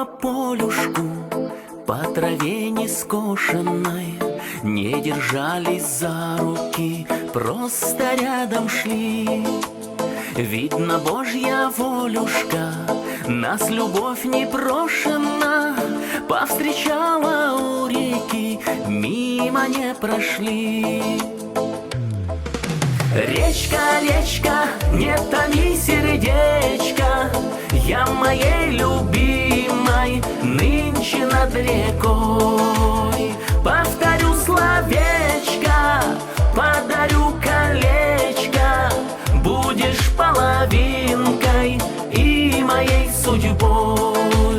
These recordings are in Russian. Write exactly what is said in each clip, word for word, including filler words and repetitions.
по полюшку, по траве нескошенной, не держались за руки, просто рядом шли. Видно, Божья волюшка нас любовь непрошена повстречала у реки, мимо не прошли. Речка, речка, не томи сердечко, я моей любимой нынче над рекой. Повторю словечко, подарю колечко, будешь половинкой и моей судьбой.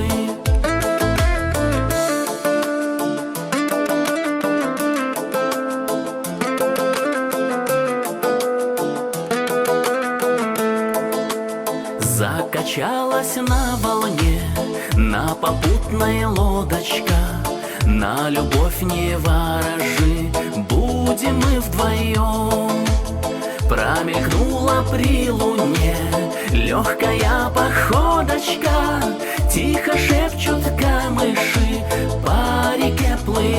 Закачалась на волне, на попутной лодочка, на любовь не ворожи, будем мы вдвоем. Промелькнула при луне легкая походочка, тихо шепчут камыши, по реке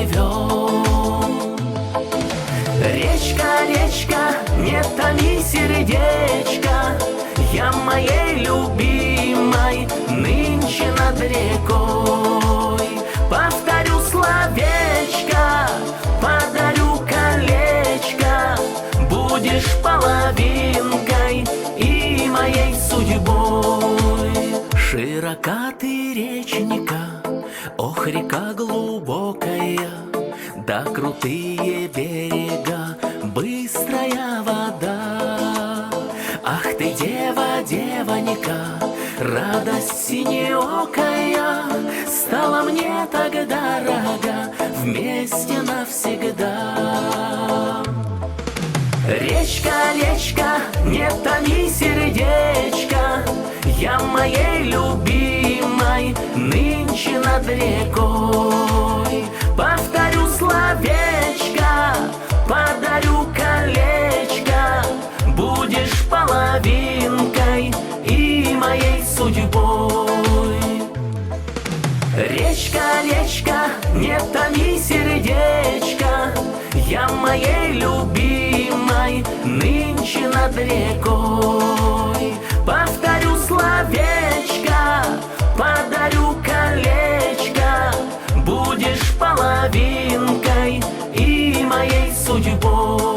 плывем. Речка, речка, не томи сердечко, я моей любимой нынче над рекой. Повторю словечко, подарю колечко, будешь половинкой и моей судьбой. Широка ты речника, ох, река глубокая, да крутые берега, быстрая вода. Ах ты, дева, девонька, радость синеокая, стала мне так дорога, вместе навсегда. Речка, речка, не томи сердечко, я моей любимой нынче над рекой. Повторю словечко, подарю колечко, будешь половинкой и моей судьбой. Речка, речка, не томи сердечко, я моей любимой нынче над рекой. Повторю словечко, подарю колечко, будешь половинкой и моей судьбой.